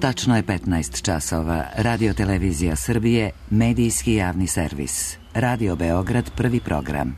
Tačno je 15 časova. Radio Televizija Srbije, medijski javni servis. Radio Beograd, prvi program.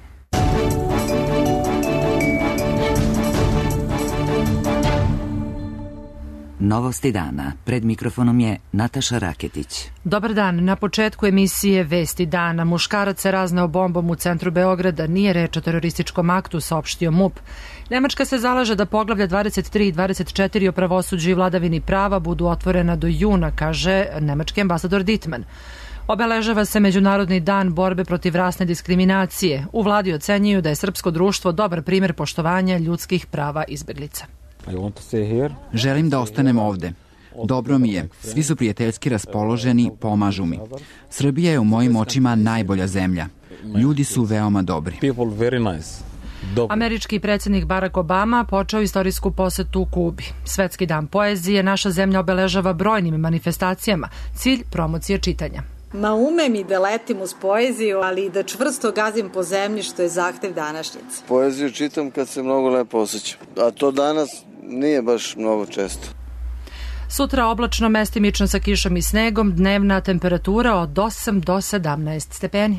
Novosti dana. Pred mikrofonom je Nataša Raketić. Dobar dan. Na početku emisije Vesti dana. Muškarac se razneo bombom u centru Beograda. Nije reč o terorističkom aktu, saopštio MUP. Nemačka se zalaže da poglavlja 23 i 24 o pravosuđu i vladavini prava budu otvorena do juna, kaže nemački ambasador Dittmann. Obeležava se Međunarodni dan borbe protiv rasne diskriminacije. U vladi ocenjuju da je srpsko društvo dobar primjer poštovanja ljudskih prava izbeglica. Želim da ostanem ovde. Dobro mi je. Svi su prijateljski raspoloženi, pomažu mi. Srbija je u mojim očima najbolja zemlja. Ljudi su veoma dobri. Američki predsjednik Barack Obama počeo istorijsku posetu u Kubi. Svetski dan poezije naša zemlja obeležava brojnim manifestacijama. Cilj promocije čitanja. Ume mi da letim uz poeziju, ali i da čvrsto gazim po zemlji, što je zahtev današnjice. Poeziju čitam kad se mnogo lepo osjećam, a to danas nije baš mnogo često. Sutra oblačno, mestimično sa kišom i snegom, dnevna temperatura od 8 do 17 stepeni.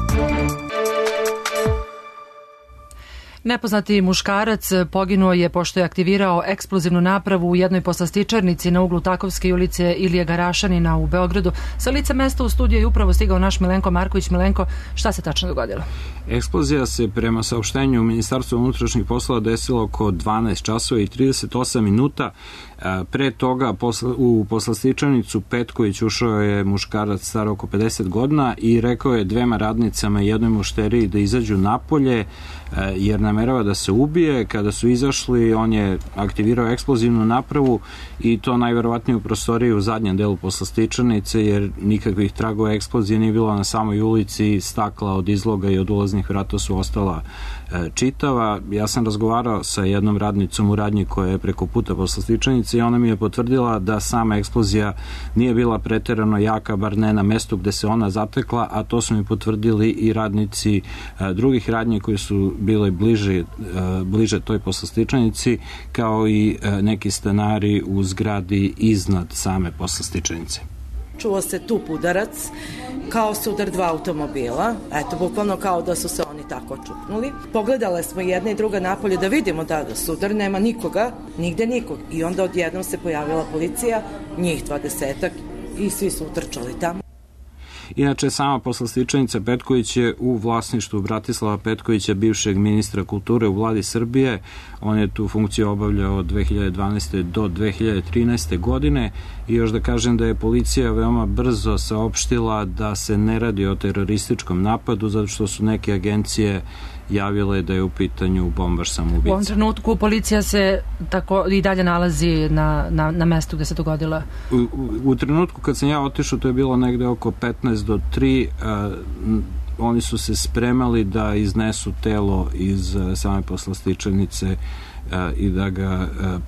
Nepoznati muškarac poginuo je pošto je aktivirao eksplozivnu napravu u jednoj poslastičarnici na uglu Takovske ulice Ilije Garašanina u Beogradu. Sa lica mesta u studiju je upravo stigao naš Milenko Marković. Milenko, šta se tačno dogodilo? Eksplozija se prema saopštenju Ministarstva unutrašnjih poslova desila oko 12 časova i 38 minuta. Pre toga u poslastičarnicu Petković ušao je muškarac star oko 50 godina i rekao je dvema radnicama i jednoj mušteriji da izađu napolje jer namerava da se ubije. Kada su izašli, on je aktivirao eksplozivnu napravu i to najverovatnije u prostoriji u zadnjem delu poslastičarnice, jer nikakvih tragova eksplozije nije bilo na samoj ulici, stakla od izloga i od ulaznih vrata su ostala čitava. Ja sam razgovarao sa jednom radnicom u radnji koja je preko puta poslastičarnice i ona mi je potvrdila da sama eksplozija nije bila preterano jaka, bar ne na mestu gde se ona zatekla, a to su mi potvrdili i radnici drugih radnji koji su bile bliže toj poslastičarnici, kao i neki stanari u zgradi iznad same poslastičarnice. Čuo se tup udarac, kao sudar dva automobila, eto, bukvalno kao da su se oni tako čupnuli. Pogledale smo jedna i druga napolje da vidimo da sudar, nema nikoga, nigde nikog. I onda odjednom se pojavila policija, njih 20-ak i svi su utrčali tamo. Inače, sama poslastičarnica Petković je u vlasništvu Bratislava Petkovića, bivšeg ministra kulture u vladi Srbije. On je tu funkciju obavljao od 2012. do 2013. godine i još da kažem da je policija veoma brzo saopštila da se ne radi o terorističkom napadu, zato što su neke agencije javile da je u pitanju bombaš samoubica. U ovom trenutku policija se tako i dalje nalazi na mestu gde se dogodila? U trenutku kad sam ja otišao, to je bilo negde oko 15 do 3, oni su se spremali da iznesu telo iz same poslastičarnice i da ga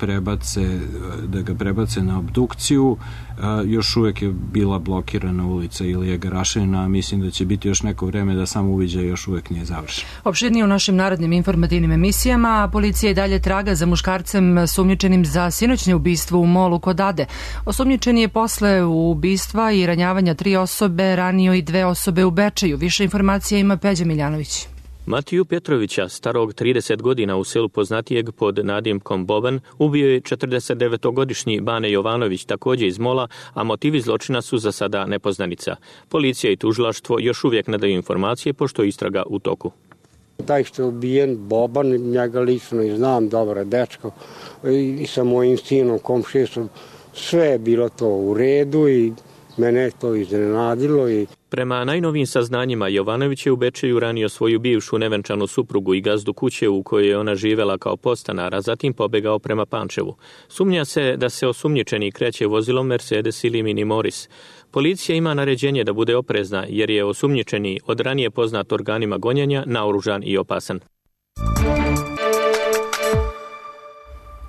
prebace na obdukciju. Još uvek je bila blokirana ulica Ilije Garašanina, mislim da će biti još neko vreme da sam uviđaj još uvek nije završen. Opširnije u našim narednim informativnim emisijama, a policija i dalje traga za muškarcem sumnjičenim za sinoćnje ubistvo u molu kod Ade. Osumnjičeni je posle ubistva i ranjavanja 3 osobe ranio i 2 osobe u Bečeju. Više informacija ima Peđa Miljanović. Matiju Petrovića, starog 30 godina u selu poznatijeg pod nadimkom Boban, ubio je 49-godišnji Bane Jovanović, također iz Mola, a motivi zločina su za sada nepoznanica. Policija i tužilaštvo još uvijek ne daju informacije, pošto je istraga u toku. Taj što je ubijen, Boban, njega lično i znam, dobro dečko, i sa mojim sinom, komšisom, sve je bilo to u redu i mene je to iznenadilo. Prema najnovijim saznanjima, Jovanović je u Bečeju ranio svoju bivšu nevenčanu suprugu i gazdu kuće u kojoj je ona živela kao podstanar, a zatim pobegao prema Pančevu. Sumnja se da se osumnjičeni kreće vozilom Mercedes ili Mini Morris. Policija ima naređenje da bude oprezna, jer je osumnjičeni od ranije poznat organima gonjenja naoružan i opasan.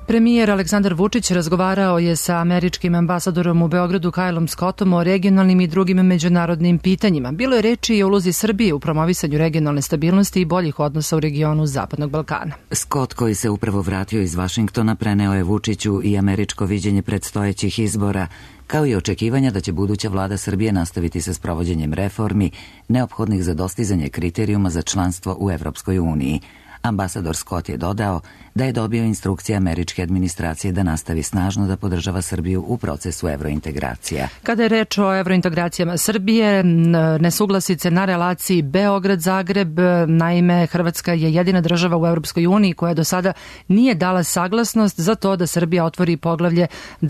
Premijer Aleksandar Vučić razgovarao je sa američkim ambasadorom u Beogradu Kylom Scottom o regionalnim i drugim međunarodnim pitanjima. Bilo je reči i o ulozi Srbije u promovisanju regionalne stabilnosti i boljih odnosa u regionu Zapadnog Balkana. Scott, koji se upravo vratio iz Vašingtona, preneo je Vučiću i američko viđenje predstojećih izbora, kao i očekivanja da će buduća vlada Srbije nastaviti sa sprovođenjem reformi neophodnih za dostizanje kriterijuma za članstvo u Evropskoj uniji. Ambasador Scott je dodao da je dobio instrukcije američke administracije da nastavi snažno da podržava Srbiju u procesu evrointegracija. Kada je reč o evrointegracijama Srbije, nesuglasice na relaciji Beograd-Zagreb, naime Hrvatska je jedina država u Evropskoj uniji koja do sada nije dala saglasnost za to da Srbija otvori poglavlje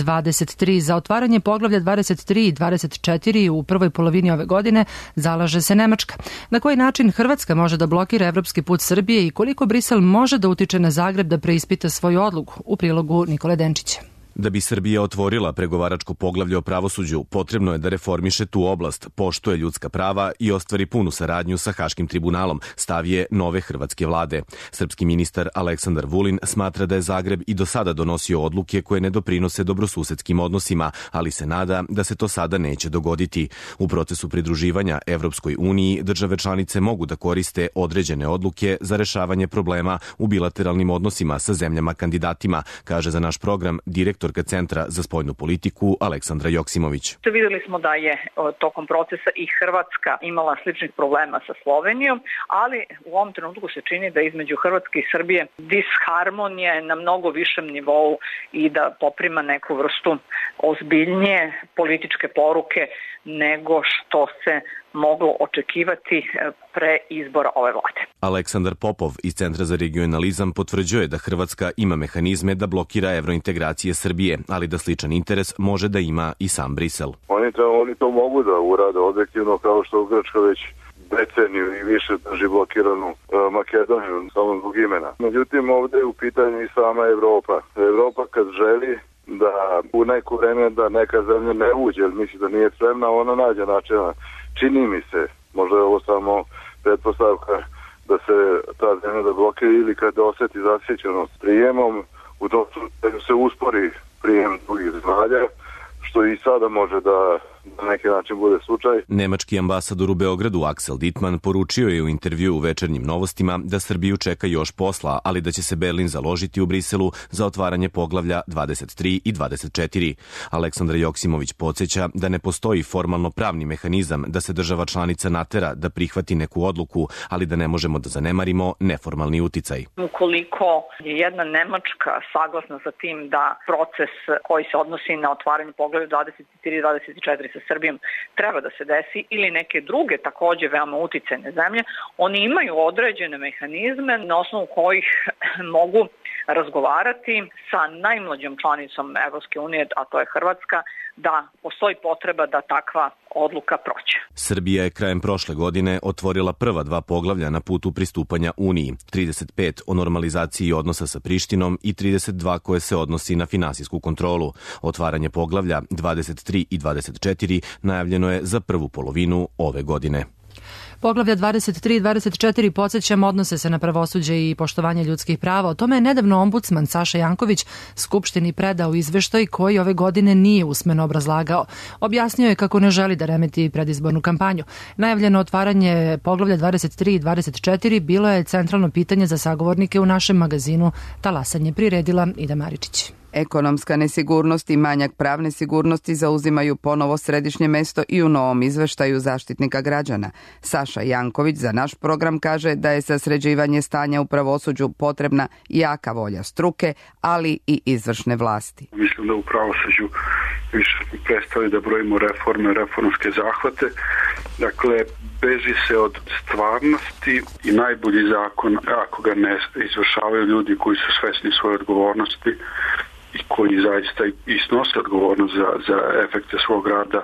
23. Za otvaranje poglavlja 23 i 24 u prvoj polovini ove godine zalaže se Nemačka. Na koji način Hrvatska može da blokira evropski put Srbije i koliko Brisel može da utiče na Zagreb da preispita svoju odluku? U prilogu Nikole Denčića. Da bi Srbija otvorila pregovaračko poglavlje o pravosuđu, potrebno je da reformiše tu oblast, poštuje ljudska prava i ostvari punu saradnju sa Haškim tribunalom, stav je nove hrvatske vlade. Srpski ministar Aleksandar Vulin smatra da je Zagreb i do sada donosio odluke koje ne doprinose dobrosusedskim odnosima, ali se nada da se to sada neće dogoditi. U procesu pridruživanja Evropskoj uniji države članice mogu da koriste određene odluke za rešavanje problema u bilateralnim odnosima sa zemljama kandidatima, kaže za naš program direktor Centra za spoljnu politiku Aleksandra Joksimović. Videli smo da je tokom procesa i Hrvatska imala sličnih problema sa Slovenijom, ali u ovom trenutku se čini da između Hrvatske i Srbije disharmonija na mnogo višem nivou i da poprima neku vrstu ozbiljnije političke poruke nego što se moglo očekivati pre izbora ove vlade. Aleksandar Popov iz Centra za regionalizam potvrđuje da Hrvatska ima mehanizme da blokira evrointegracije Srbije, ali da sličan interes može da ima i sam Brisel. Oni to mogu da urade objektivno, kao što Grčka već deceniju i više drži blokiranu Makedoniju samo zbog imena. Međutim, ovde je u pitanju i sama Evropa. Evropa kad želi da u neko vreme da neka zemlja ne uđe, jer misli da nije spremna, ona nađe načina. Čini mi se, možda je ovo samo pretpostavka da se ta zemlja da blokira ili kada oseti zasjećenost prijemom, u tom slučaju se uspori prijem drugih zemalja, što i sada može da na neki način bude slučaj. Nemački ambasador u Beogradu Axel Dittmann poručio je u intervju u Večernjim novostima da Srbiju čeka još posla, ali da će se Berlin založiti u Briselu za otvaranje poglavlja 23 i 24. Aleksandar Joksimović podsjeća da ne postoji formalno pravni mehanizam da se država članica natera da prihvati neku odluku, ali da ne možemo da zanemarimo neformalni uticaj. Ukoliko je jedna Nemačka saglasna sa tim da proces koji se odnosi na otvaranje poglavlja 23 i 24 sa Srbijom treba da se desi ili neke druge takođe veoma uticajne zemlje, oni imaju određene mehanizme na osnovu kojih mogu razgovarati sa najmlađom članicom Evropske unije, a to je Hrvatska, da postoji potreba da takva odluka prođe. Srbija je krajem prošle godine otvorila prva 2 poglavlja na putu pristupanja Uniji, 35 o normalizaciji odnosa sa Prištinom i 32 koje se odnosi na finansijsku kontrolu. Otvaranje poglavlja 23 i 24 najavljeno je za prvu polovinu ove godine. Poglavlja 23 i 24, podsjećam, odnose se na pravosuđe i poštovanje ljudskih prava. O tome je nedavno ombudsman Saša Janković Skupštini predao izveštaj koji ove godine nije usmeno obrazlagao. Objasnio je kako ne želi da remeti predizbornu kampanju. Najavljeno otvaranje poglavlja 23 i 24 bilo je centralno pitanje za sagovornike u našem magazinu Talasanje, priredila Ida Maričić. Ekonomska nesigurnost i manjak pravne sigurnosti zauzimaju ponovo središnje mesto i u novom izveštaju Zaštitnika građana. Saša Janković za naš program kaže da je za sređivanje stanja u pravosuđu potrebna jaka volja struke, ali i izvršne vlasti. Mislim da u pravosuđu više prestali da brojimo reforme, reformske zahvate. Dakle, beži se od stvarnosti i najbolji zakon, ako ga ne izvršavaju ljudi koji su svesni svoje odgovornosti i koji zaista i snose odgovornost za efekte svog rada,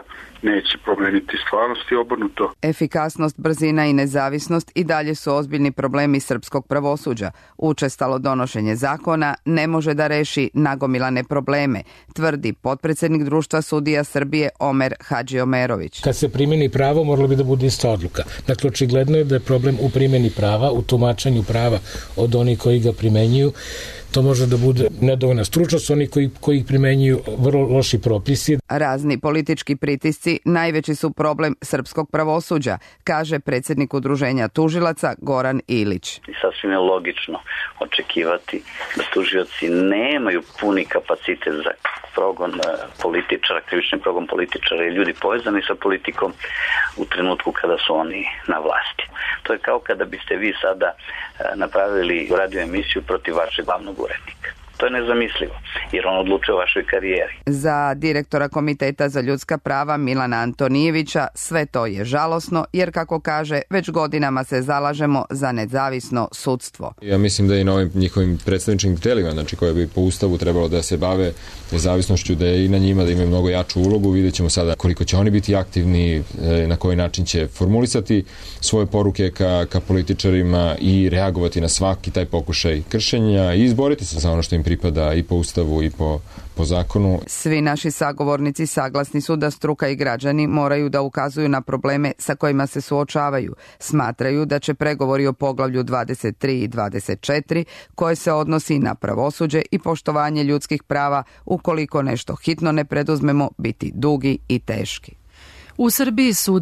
neće promeniti stvarnost i obrnuto. Efikasnost, brzina i nezavisnost i dalje su ozbiljni problemi srpskog pravosuđa. Učestalo donošenje zakona ne može da reši nagomilane probleme, tvrdi potpredsednik Društva sudija Srbije Omer Hadžiomerović. Kad se primeni pravo, moralo bi da bude ista odluka. Dakle, očigledno je da je problem u primeni prava, u tumačenju prava od onih koji ga primenjuju. To može da bude nedovoljna stručnost, oni koji primenjuju vrlo loši propisi. Razni politički pritisci najveći su problem srpskog pravosuđa, kaže predsjednik Udruženja tužilaca Goran Ilić. I sasvim je logično očekivati da tužioci nemaju puni kapacitet za progon političara, krivični progon političara i ljudi povezani sa politikom u trenutku kada su oni na vlasti. To je kao kada biste vi sada napravili radio emisiju protiv vašeg glavnog urednika. To je nezamislivo, jer on odlučuje o vašoj karijeri. Za direktora Komiteta za ljudska prava Milana Antonijevića sve to je žalosno, jer kako kaže, već godinama se zalažemo za nezavisno sudstvo. Ja mislim da i na ovim njihovim predstavničkim telima, znači koje bi po ustavu trebalo da se bave nezavisnošću, da je i na njima da imaju mnogo jaču ulogu. Vidjet ćemo sada koliko će oni biti aktivni, na koji način će formulisati svoje poruke ka političarima i reagovati na svaki taj pokušaj kršenja i izboriti se za ono što im pripada i po ustavu i po zakonu. Svi naši sagovornici saglasni su da struka i građani moraju da ukazuju na probleme sa kojima se suočavaju. Smatraju da će pregovori o poglavlju 23 i 24, koje se odnosi na pravosuđe i poštovanje ljudskih prava, ukoliko nešto hitno ne preduzmemo, biti dugi i teški. U Srbiji su u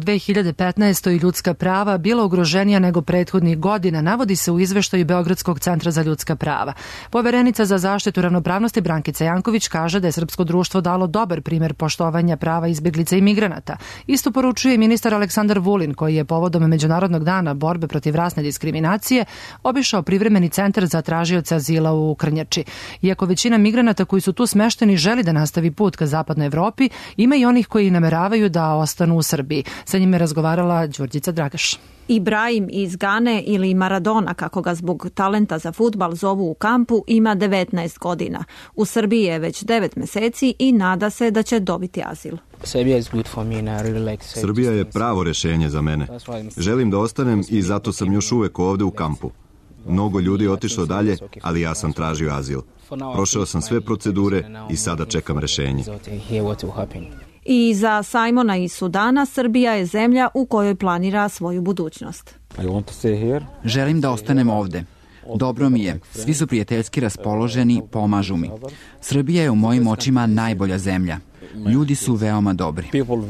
2015. ljudska prava bila ugroženija nego prethodnih godina, navodi se u izveštaju Beogradskog centra za ljudska prava. Poverenica za zaštitu ravnopravnosti Brankica Janković kaže da je srpsko društvo dalo dobar primer poštovanja prava izbjeglica i migranata. Isto poručuje ministar Aleksandar Vulin, koji je povodom Međunarodnog dana borbe protiv rasne diskriminacije obišao privremeni centar za tražioce azila u Krnjači. Iako većina migranata koji su tu smešteni želi da nastavi put ka zapadnoj Evropi, ima i onih koji nameravaju da ostanu u Srbiji. Sa njime je razgovarala Đurđica Dragaš. Ibrahim iz Gane ili Maradona, kako ga zbog talenta za fudbal zovu u kampu, ima 19 godina. U Srbiji je već 9 meseci i nada se da će dobiti azil. Srbija je pravo rešenje za mene. Želim da ostanem i zato sam još uvek ovde u kampu. Mnogo ljudi je otišlo dalje, ali ja sam tražio azil. Prošao sam sve procedure i sada čekam rešenje. I za Sajmona iz Sudana, Srbija je zemlja u kojoj planira svoju budućnost. Želim da ostanem ovde. Dobro mi je. Svi su prijateljski raspoloženi, pomažu mi. Srbija je u mojim očima najbolja zemlja. Ljudi su veoma dobri.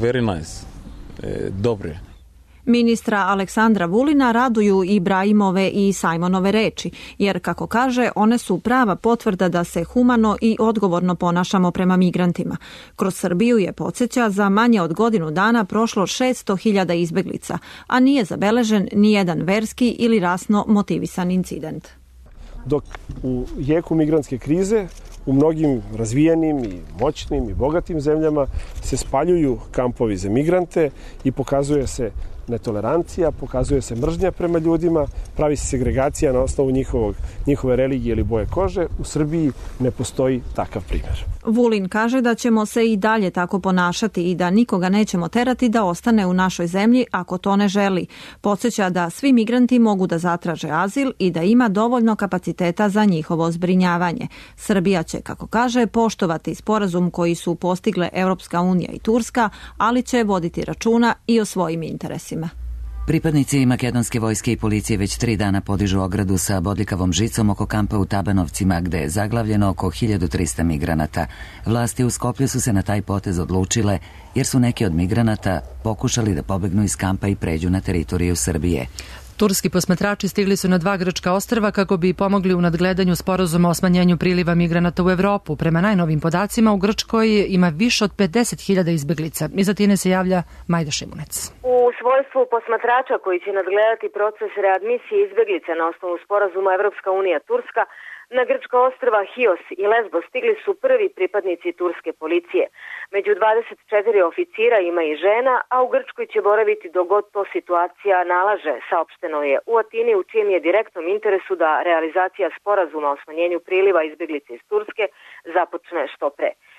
Ministra Aleksandra Vulina raduju Ibrahimove i Sajmonove reči, jer, kako kaže, one su prava potvrda da se humano i odgovorno ponašamo prema migrantima. Kroz Srbiju je, podsjeća, za manje od godinu dana prošlo 600.000 izbeglica, a nije zabeležen ni jedan verski ili rasno motivisan incident. Dok u jeku migrantske krize u mnogim razvijenim i moćnim i bogatim zemljama se spaljuju kampovi za migrante i pokazuje se netolerancija, pokazuje se mržnja prema ljudima, pravi se segregacija na osnovu njihove religije ili boje kože. U Srbiji ne postoji takav primjer. Vulin kaže da ćemo se i dalje tako ponašati i da nikoga nećemo terati da ostane u našoj zemlji ako to ne želi. Podsjeća da svi migranti mogu da zatraže azil i da ima dovoljno kapaciteta za njihovo zbrinjavanje. Srbija će, kako kaže, poštovati sporazum koji su postigle Europska unija i Turska, ali će voditi računa i o svojim interesima. Pripadnici makedonske vojske i policije već 3 dana podižu ogradu sa bodljikavom žicom oko kampa u Tabanovcima, gde je zaglavljeno oko 1300 migranata. Vlasti u Skoplju su se na taj potez odlučile, jer su neki od migranata pokušali da pobegnu iz kampa i pređu na teritoriju Srbije. Turski posmatrači stigli su na 2 grčka ostrva kako bi pomogli u nadgledanju sporazuma o smanjenju priliva migranata u Evropu. Prema najnovim podacima, u Grčkoj ima više od 50.000 izbeglica. Iz Atine se javlja Majda Šimunec. U svojstvu posmatrača koji će nadgledati proces readmisije izbeglica na osnovu sporazuma Evropska unija-Turska, na grčka ostrva Hios i Lesbos stigli su prvi pripadnici turske policije. Među 24 oficira ima i žena, a u Grčkoj će boraviti dok god to situacija nalaže, saopšteno je u Atini, u čijem je direktnom interesu da realizacija sporazuma o smanjenju priliva izbeglica iz Turske započne što pre.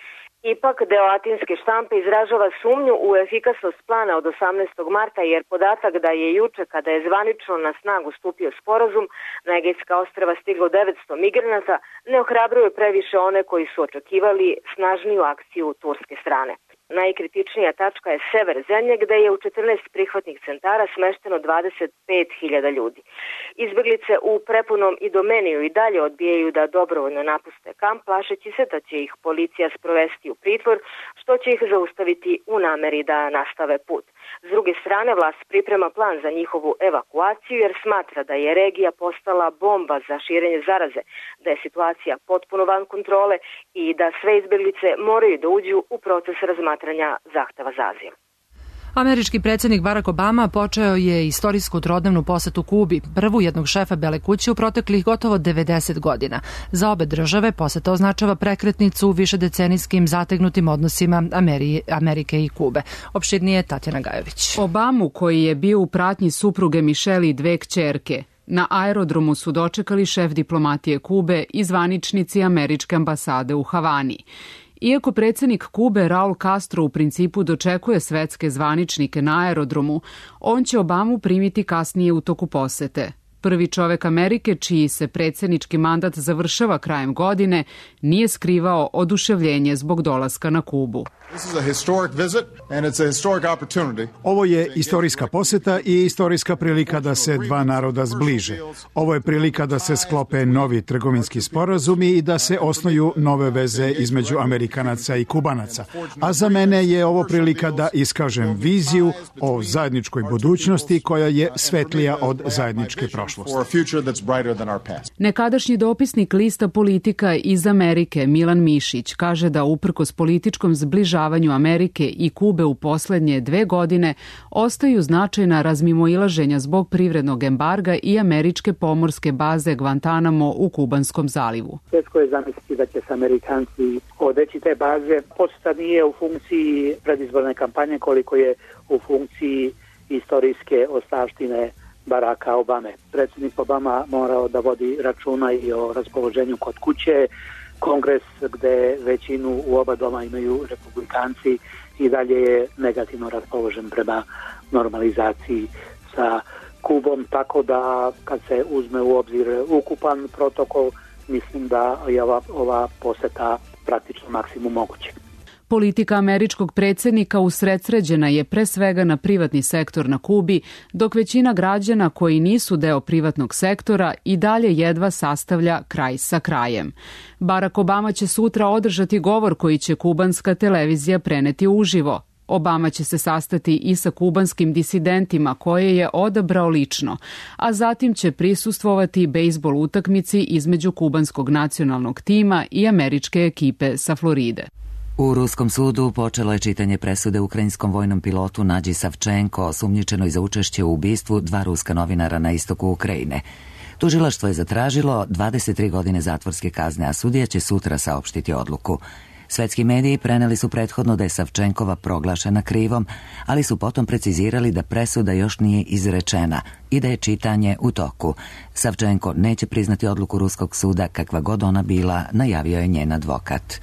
Ipak, deo atinske štampe izražava sumnju u efikasnost plana od 18. marta, jer podatak da je juče, kada je zvanično na snagu stupio sporazum, na Egejska ostrva stiglo 900 migranata, ne ohrabruje previše one koji su očekivali snažniju akciju turske strane. Najkritičnija tačka je sever zemlje, gde je u 14 prihvatnih centara smešteno 25.000 ljudi. Izbeglice u prepunom Idomeniju i dalje odbijaju da dobrovoljno napuste kamp, plašeći se da će ih policija sprovesti u pritvor, što će ih zaustaviti u nameri da nastave put. S druge strane, vlast priprema plan za njihovu evakuaciju jer smatra da je regija postala bomba za širenje zaraze, da je situacija potpuno van kontrole i da sve izbeglice moraju da uđu u proces razmatranja zahteva za azil. Američki predsjednik Barack Obama počeo je istorijsku trodnevnu posetu Kubi, prvu jednog šefa Bele kuće u proteklih gotovo 90 godina. Za obe države poseta označava prekretnicu u višedecenijskim zategnutim odnosima Amerike i Kube. Opširnije Tatjana Gajović. Obamu, koji je bio u pratnji supruge Michelle i dve kćerke, na aerodromu su dočekali šef diplomatije Kube i zvaničnici američke ambasade u Havani. Iako predsjednik Kube Raul Castro u principu dočekuje svetske zvaničnike na aerodromu, on će Obamu primiti kasnije u toku posete. Prvi čovek Amerike, čiji se predsjednički mandat završava krajem godine, nije skrivao oduševljenje zbog dolaska na Kubu. Ovo je istorijska poseta i istorijska prilika da se dva naroda zbliže. Ovo je prilika da se sklope novi trgovinski sporazumi i da se osnuju nove veze između Amerikanaca i Kubanaca. A za mene je ovo prilika da iskažem viziju o zajedničkoj budućnosti koja je svetlija od zajedničke prošlosti. Nekadašnji dopisnik lista Politika iz Amerike Milan Mišić kaže da uprkos političkom zbližavanju Amerike i Kube u poslednje 2 godine ostaju značajna razmimoilaženja zbog privrednog embarga i američke pomorske baze Guantanamo u Kubanskom zalivu. Teško je zamisliti da će se Amerikanci odreći te baze. Poseta nije u funkciji predizborne kampanje koliko je u funkciji istorijske ostavštine Baracka Obame. Predsjednik Obama morao da vodi računa i o raspoloženju kod kuće. Kongres, gde većinu u oba doma imaju republikanci, i dalje je negativno raspoložen prema normalizaciji sa Kubom, tako da kad se uzme u obzir ukupan protokol, mislim da je ova poseta praktično maksimum moguće. Politika američkog predsjednika usredsređena je pre svega na privatni sektor na Kubi, dok većina građana koji nisu deo privatnog sektora i dalje jedva sastavlja kraj sa krajem. Barack Obama će sutra održati govor koji će kubanska televizija preneti uživo. Obama će se sastati i sa kubanskim disidentima koje je odabrao lično, a zatim će prisustvovati bejzbol utakmici između kubanskog nacionalnog tima i američke ekipe sa Floride. U ruskom sudu počelo je čitanje presude ukrajinskom vojnom pilotu Nađi Savčenko, osumnjičenoj za učešće u ubistvu 2 ruska novinara na istoku Ukrajine. Tužilaštvo je zatražilo 23 godine zatvorske kazne, a sudija će sutra saopštiti odluku. Svetski mediji preneli su prethodno da je Savčenkova proglašena krivom, ali su potom precizirali da presuda još nije izrečena i da je čitanje u toku. Savčenko neće priznati odluku ruskog suda, kakva god ona bila, najavio je njen advokat.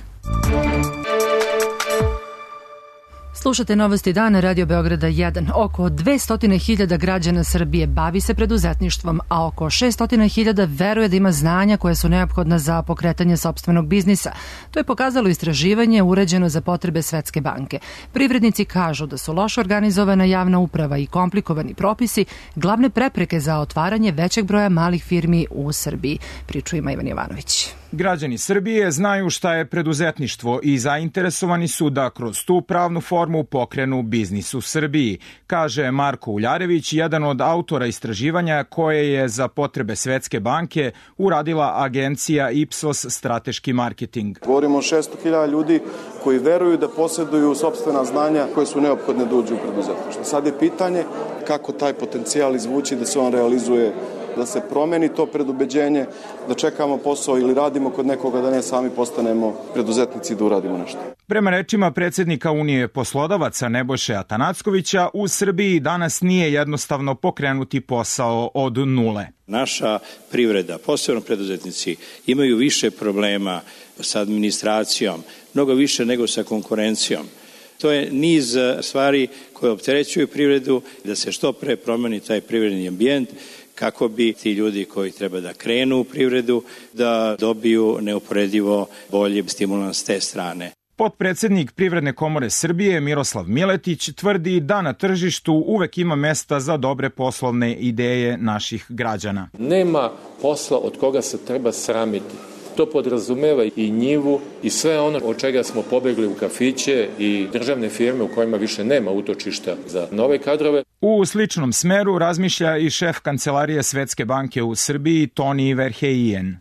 Slušate Novosti dana Radio Beograda 1. Oko 200.000 građana Srbije bavi se preduzetništvom, a oko 600.000 veruje da ima znanja koje su neophodna za pokretanje sopstvenog biznisa. To je pokazalo istraživanje uređeno za potrebe Svetske banke. Privrednici kažu da su loše organizovana javna uprava i komplikovani propisi glavne prepreke za otvaranje većeg broja malih firmi u Srbiji. Priču ima Ivan Jovanović. Građani Srbije znaju šta je preduzetništvo i zainteresovani su da kroz tu pravnu formu pokrenu biznis u Srbiji, kaže Marko Uljarević, jedan od autora istraživanja koje je za potrebe Svetske banke uradila agencija Ipsos Strateški marketing. Govorimo o 600.000 ljudi koji veruju da posjeduju sopstvena znanja koje su neophodne da uđu u preduzetništvo. Sad je pitanje kako taj potencijal izvući da se on realizuje da se promeni to predubeđenje, da čekamo posao ili radimo kod nekoga, da ne sami postanemo preduzetnici da uradimo nešto. Prema rečima predsjednika Unije poslodavaca Nebojše Atanackovića, u Srbiji danas nije jednostavno pokrenuti posao od nule. Naša privreda, posebno preduzetnici, imaju više problema sa administracijom, mnogo više nego sa konkurencijom. To je niz stvari koje opterećuju privredu, da se što pre promeni taj privredni ambijent kako bi ti ljudi koji treba da krenu u privredu da dobiju neuporedivo bolji stimulans s te strane. Potpredsednik Privredne komore Srbije Miroslav Miletić tvrdi da na tržištu uvek ima mesta za dobre poslovne ideje naših građana. Nema posla od koga se treba sramiti. To podrazumeva i njivu i sve ono od čega smo pobegli u kafiće i državne firme u kojima više nema utočišta za nove kadrove. U sličnom smeru razmišlja i šef Kancelarije Svetske banke u Srbiji Toni Verheijen.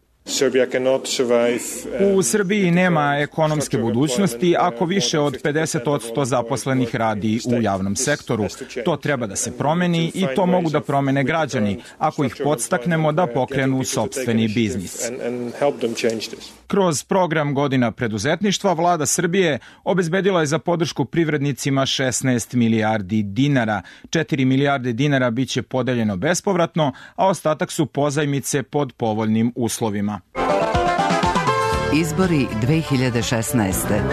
U Srbiji nema ekonomske budućnosti ako više od 50% zaposlenih radi u javnom sektoru. To treba da se promeni i to mogu da promene građani ako ih podstaknemo da pokrenu sopstveni biznis. Kroz program Godina preduzetništva vlada Srbije obezbedila je za podršku privrednicima 16 milijardi dinara. 4 milijarde dinara biće podeljeno bespovratno, a ostatak su pozajmice pod povoljnim uslovima. Izbori 2016.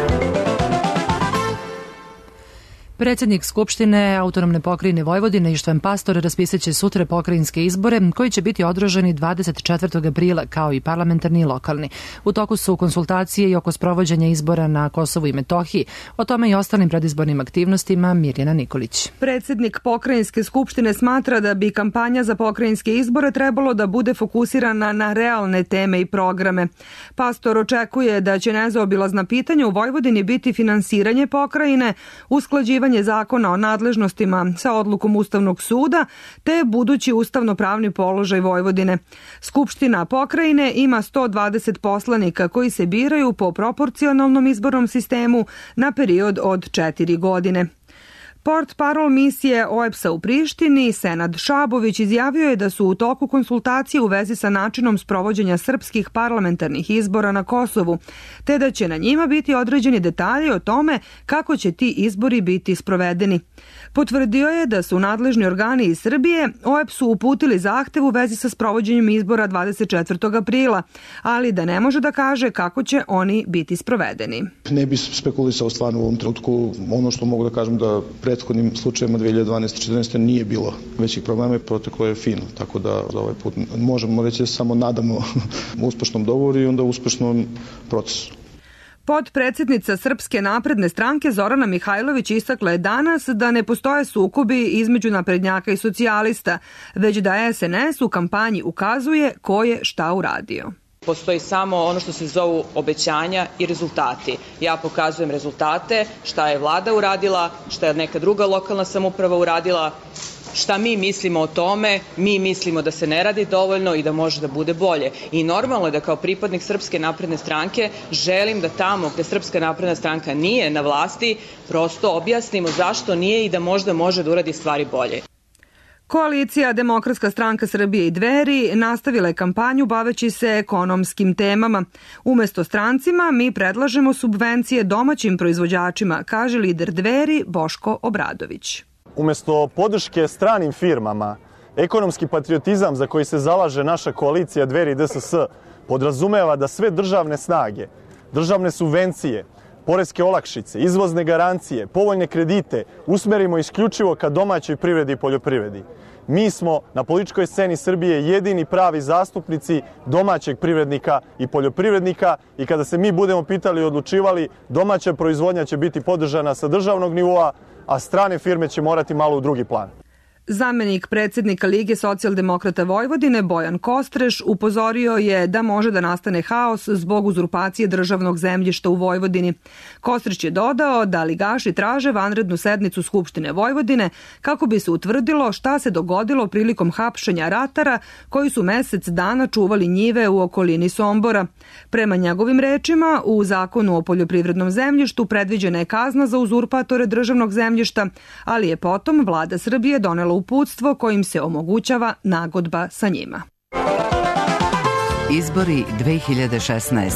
Predsjednik Skupštine Autonomne pokrajine Vojvodine Ištvan Pastor raspisaće sutra pokrajinske izbore koji će biti održani 24. aprila kao i parlamentarni i lokalni. U toku su konsultacije i oko sprovođenja izbora na Kosovu i Metohiji. O tome i ostalim predizbornim aktivnostima Mirjana Nikolić. Predsjednik pokrajinske Skupštine smatra da bi kampanja za pokrajinske izbore trebalo da bude fokusirana na realne teme i programe. Pastor očekuje da će nezaobilazna pitanja u Vojvodini biti finansiranje pokrajine, usklađivanje zakona o nadležnostima sa odlukom Ustavnog suda te budući ustavno-pravni položaj Vojvodine. Skupština pokrajine ima 120 poslanika koji se biraju po proporcionalnom izbornom sistemu na period od 4 godine. Portparol misije OEBS-a u Prištini, Senad Šabović, izjavio je da su u toku konsultacije u vezi sa načinom sprovođenja srpskih parlamentarnih izbora na Kosovu, te da će na njima biti određeni detalji o tome kako će ti izbori biti sprovedeni. Potvrdio je da su nadležni organi iz Srbije OEBS-u uputili zahtev u vezi sa sprovođenjem izbora 24. aprila, ali da ne može da kaže kako će oni biti sprovedeni. Ne bi spekulisao stvarno u ovom trenutku. Ono što mogu da kažem da prethodnim slučajima 2012-2014 nije bilo većih problema i proteklo je fino, tako da za ovaj put možemo reći da samo nadamo uspešnom dogovoru i onda uspešnom procesu. Potpredsjednica Srpske napredne stranke Zorana Mihajlović istakla je danas da ne postoje sukobi između naprednjaka i socijalista, već da SNS u kampanji ukazuje ko je šta uradio. Postoji samo ono što se zovu obećanja i rezultati. Ja pokazujem rezultate, šta je vlada uradila, šta je neka druga lokalna samouprava uradila, šta mi mislimo o tome, mi mislimo da se ne radi dovoljno i da može da bude bolje. I normalno je da kao pripadnik Srpske napredne stranke želim da tamo gde Srpska napredna stranka nije na vlasti, prosto objasnimo zašto nije i da možda može da uradi stvari bolje. Koalicija Demokratska stranka Srbije i Dveri nastavila je kampanju baveći se ekonomskim temama. Umesto strancima mi predlažemo subvencije domaćim proizvođačima, kaže lider Dveri Boško Obradović. Umesto podrške stranim firmama, ekonomski patriotizam za koji se zalaže naša koalicija Dveri i DSS podrazumeva da sve državne snage, državne subvencije, poreske olakšice, izvozne garancije, povoljne kredite usmerimo isključivo ka domaćoj privredi i poljoprivredi. Mi smo na političkoj sceni Srbije jedini pravi zastupnici domaćeg privrednika i poljoprivrednika i kada se mi budemo pitali i odlučivali, domaća proizvodnja će biti podržana sa državnog nivoa, a strane firme će morati malo u drugi plan. Zamenik predsjednika Lige socijaldemokrata Vojvodine Bojan Kostreš upozorio je da može da nastane haos zbog uzurpacije državnog zemljišta u Vojvodini. Kostreš je dodao da ligaši traže vanrednu sednicu Skupštine Vojvodine kako bi se utvrdilo šta se dogodilo prilikom hapšenja ratara koji su mesec dana čuvali njive u okolini Sombora. Prema njegovim rečima, u zakonu o poljoprivrednom zemljištu predviđena je kazna za uzurpatore državnog zemljišta, ali je potom vlada Srbije donela uputstvo kojim se omogućava nagodba sa njima. Izbori 2016.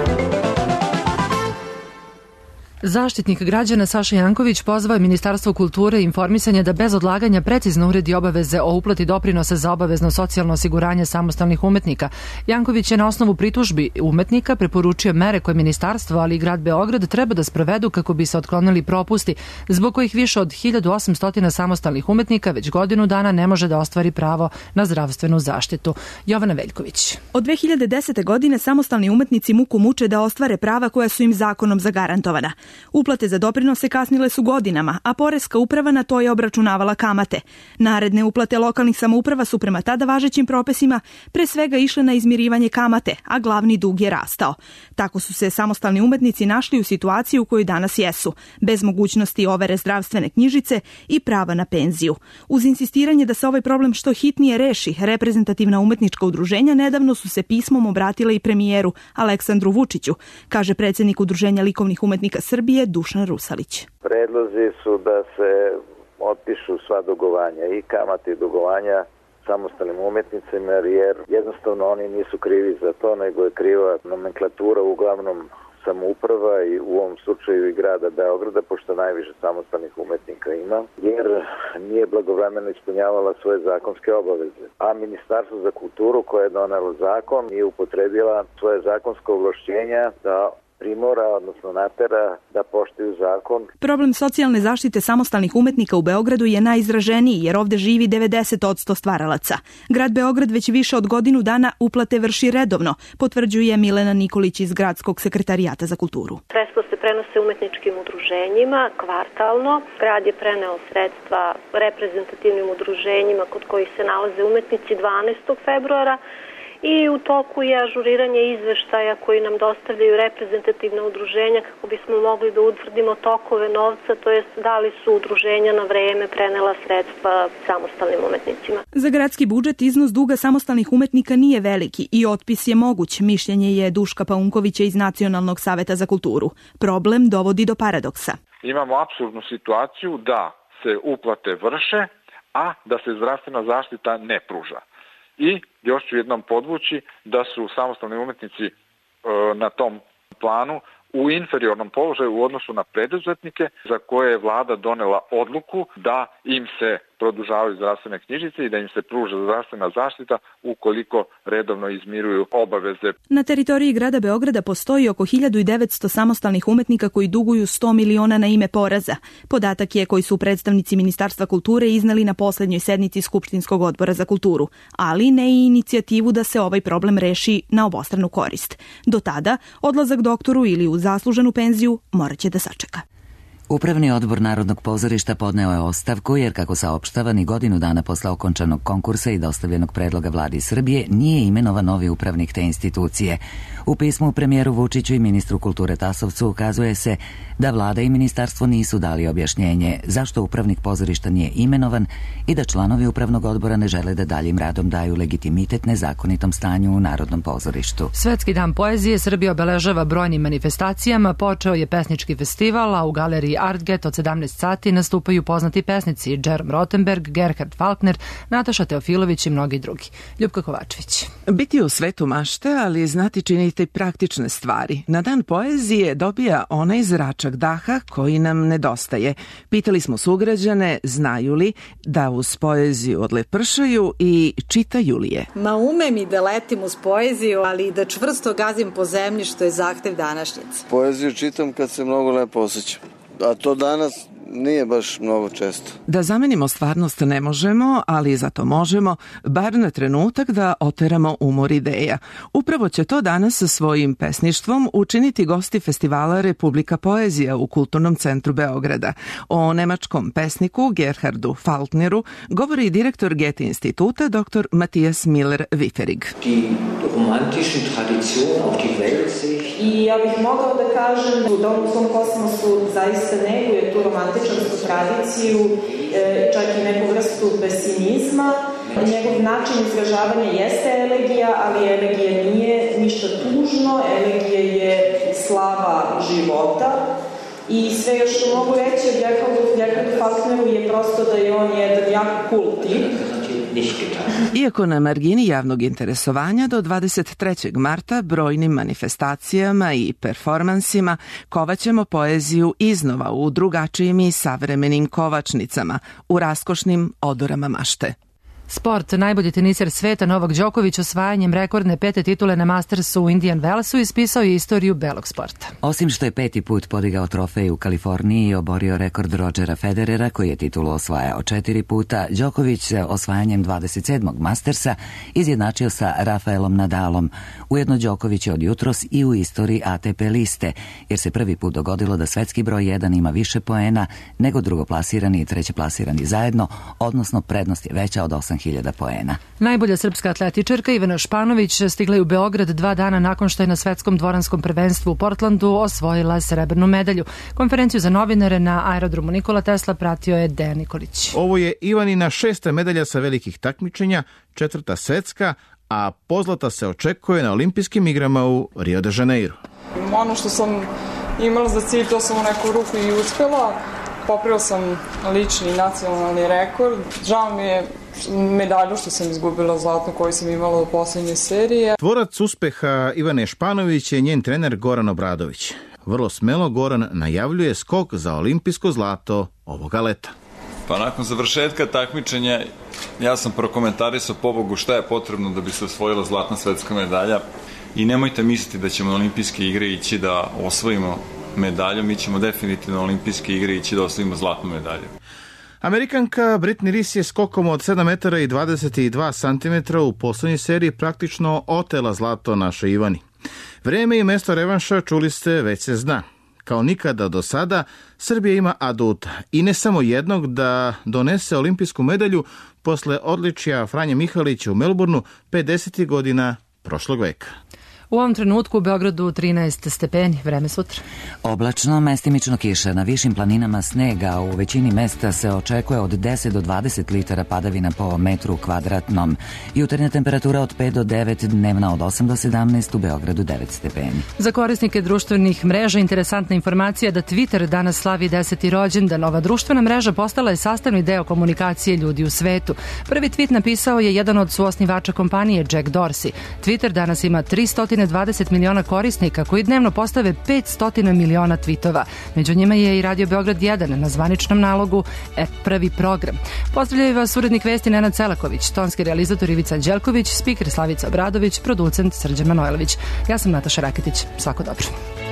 Zaštitnik građana Saša Janković pozvao je Ministarstvo kulture i informisanja da bez odlaganja precizno uredi obaveze o uplati doprinosa za obavezno socijalno osiguranje samostalnih umetnika. Janković je na osnovu pritužbi umetnika preporučio mere koje ministarstvo, ali i grad Beograd treba da sprovedu kako bi se otklonili propusti, zbog kojih više od 1800 samostalnih umetnika već godinu dana ne može da ostvari pravo na zdravstvenu zaštitu. Jovana Veljković. Od 2010. godine samostalni umetnici muku muče da ostvare prava koja su im zakonom zagarantovana. Uplate za doprinose kasnile su godinama, a poreska uprava na to je obračunavala kamate. Naredne uplate lokalnih samouprava su prema tada važećim propisima pre svega išle na izmirivanje kamate, a glavni dug je rastao. Tako su se samostalni umetnici našli u situaciji u kojoj danas jesu, bez mogućnosti overe zdravstvene knjižice i prava na penziju. Uz insistiranje da se ovaj problem što hitnije reši, reprezentativna umetnička udruženja nedavno su se pismom obratile i premijeru Aleksandru Vučiću, kaže predsjednik Udruženja likovnih umetnika Srbije Dušan Rusalić. Predlozi su da se otpišu sva dugovanja i kamate i dugovanja samostalnim umetnicima, jer jednostavno oni nisu krivi za to, nego je kriva nomenklatura, uglavnom samouprava i u ovom slučaju i grada Beograda, pošto najviše samostalnih umetnika ima, jer nije blagovremeno ispunjavala svoje zakonske obaveze. A Ministarstvo za kulturu, koje je donelo zakon, nije upotrebila svoje zakonsko ovlašćenja da primora, odnosno natera da poštuju zakon. Problem socijalne zaštite samostalnih umetnika u Beogradu je najizraženiji, jer ovde živi 90% stvaralaca. Grad Beograd već više od godinu dana uplate vrši redovno, potvrđuje Milena Nikolić iz Gradskog sekretarijata za kulturu. Sredstva se prenose umetničkim udruženjima kvartalno. Grad je preneo sredstva reprezentativnim udruženjima kod kojih se nalaze umetnici 12. februara. I u toku je ažuriranje izveštaja koji nam dostavljaju reprezentativna udruženja kako bismo mogli da utvrdimo tokove novca, to jest da li su udruženja na vreme prenela sredstva samostalnim umetnicima. Za gradski budžet iznos duga samostalnih umetnika nije veliki i otpis je moguć, mišljenje je Duška Paunkovića iz Nacionalnog saveta za kulturu. Problem dovodi do paradoksa. Imamo apsurdnu situaciju da se uplate vrše, a da se zdravstvena zaštita ne pruža. I još ću jednom podvući da su samostalni umetnici na tom planu u inferiornom položaju u odnosu na preduzetnike za koje je vlada donela odluku da im se produžavaju zdravstvene knjižice i da im se pruža zdravstvena zaštita ukoliko redovno izmiruju obaveze. Na teritoriji grada Beograda postoji oko 1900 samostalnih umetnika koji duguju 100 miliona na ime poreza. Podatak je koji su predstavnici Ministarstva kulture iznali na poslednjoj sednici Skupštinskog odbora za kulturu, ali ne i inicijativu da se ovaj problem reši na obostranu korist. Do tada, odlazak doktoru ili u zasluženu penziju moraće da sačeka. Upravni odbor Narodnog pozorišta podneo je ostavku jer, kako saopštava, ni godinu dana posle okončanog konkursa i dostavljenog predloga vladi Srbije nije imenovan novi upravnik te institucije. U pismu premijeru Vučiću i ministru kulture Tasovcu ukazuje se da vlada i ministarstvo nisu dali objašnjenje zašto upravnik pozorišta nije imenovan i da članovi upravnog odbora ne žele da daljim radom daju legitimitet nezakonitom stanju u Narodnom pozorištu. Svetski dan poezije Srbija obeležava brojnim manifestacijama. Počeo je pesnički festival, a u galeriji Artget od 17 sati nastupaju poznati pesnici Jerome Rothenberg, Gerhard Falkner, Nataša Teofilović i mnogi drugi. Ljupka Kovačević. Biti u svetu mašte, ali znati činiti praktične stvari. Na dan poezije dobija onaj zračak daha koji nam nedostaje. Pitali smo sugrađane, znaju li da uz poeziju odlepršaju i čitaju li je. Ma umem i da letim uz poeziju, ali i da čvrsto gazim po zemlji, što je zahtev današnjice. Poeziju čitam kad se mnogo lepo osjećam. A to danas nije baš mnogo često. Da zamenimo stvarnost ne možemo, ali zato možemo, bar na trenutak, da oteramo umor ideja. Upravo će to danas sa svojim pesništvom učiniti gosti festivala Republika poezija u Kulturnom centru Beograda. O nemačkom pesniku Gerhardu Falkneru govori direktor Goethe instituta dr. Matthias Müller-Wifferig. I ja bih mogao da kažem da on u svom kosmosu zaista neguje tu romantičarsku tradiciju, čak i neku vrstu pesimizma. Njegov način izražavanja jeste elegija, ali elegija nije ništa tužno, elegija je slava života. I sve još što mogu reći o Gerhardu Falkneru je prosto da je on jedan jako cool tip. Iako na margini javnog interesovanja do 23. marta brojnim manifestacijama i performansima kovaćemo poeziju iznova u drugačijim i savremenim kovačnicama, u raskošnim odorama mašte. Sport. Najbolji teniser sveta Novak Đoković osvajanjem rekordne 5. titule na Mastersu u Indian Wellsu ispisao je istoriju belog sporta. Osim što je 5. put podigao trofej u Kaliforniji i oborio rekord Rodgera Federera, koji je titulu osvajao 4 puta, Đoković se osvajanjem 27. Mastersa izjednačio sa Rafaelom Nadalom. Ujedno Đoković je od jutros i u istoriji ATP liste, jer se prvi put dogodilo da svetski broj 1 ima više poena nego drugoplasirani i trećeplasirani zajedno, odnosno prednost je veća od 8.000 poena. Najbolja srpska atletičarka Ivana Španović stigla je u Beograd 2 dana nakon što je na svetskom dvoranskom prvenstvu u Portlandu osvojila srebrnu medalju. Konferenciju za novinare na aerodromu Nikola Tesla pratio je Dejan Nikolić. Ovo je Ivanina 6. medalja sa velikih takmičenja, 4. svetska, a pozlata se očekuje na olimpijskim igrama u Rio de Janeiro. Ono što sam imala za cilj, to sam u neku ruku i uspela. Popravila sam lični i nacionalni rekord. Žao mi je medalju što sam izgubila zlatnu koju sam imala u poslednje serije. Tvorac uspeha Ivane Španović je njen trener Goran Obradović. Vrlo smelo Goran najavljuje skok za olimpijsko zlato ovoga leta. Pa nakon završetka takmičenja ja sam prokomentarisao pobogu šta je potrebno da bi se osvojila zlatna svetska medalja i nemojte misliti da ćemo na olimpijske igre ići da osvojimo medalju, mi ćemo definitivno na olimpijske igre ići da osvojimo zlatnu medalju. Amerikanka Brittney Reese je skokom od 7 metara i 22 cm u poslednjoj seriji praktično otela zlato našoj Ivani. Vreme i mesto revanša, čuli ste, već se zna. Kao nikada do sada, Srbija ima aduta i ne samo jednog da donese olimpijsku medalju posle odličja Franje Mihalića u Melbourneu 50. godina prošlog veka. U ovom trenutku u Beogradu 13 stepeni, vreme sutra. Oblačno, mestimično kiša, na višim planinama snega, u većini mesta se očekuje od 10 do 20 litara padavina po metru kvadratnom. Jutarnja temperatura od 5 do 9, dnevna od 8 do 17, u Beogradu 9 stepeni. Za korisnike društvenih mreža interesantna informacija da Twitter danas slavi 10. rođendan. Ova društvena mreža postala je sastavni deo komunikacije ljudi u svetu. Prvi tweet napisao je jedan od suosnivača kompanije, Jack Dorsey. Twitter danas ima 320 miliona korisnika koji dnevno postave 500 miliona tvitova. Među njima je i Radio Beograd 1 na zvaničnom nalogu prvi program. Pozdravljaju vas urednik vesti Nenad Selaković, tonski realizator Ivica Anđelković, spiker Slavica Obradović, producent Srđan Manojlović. Ja sam Nataša Raketić. Svako dobro.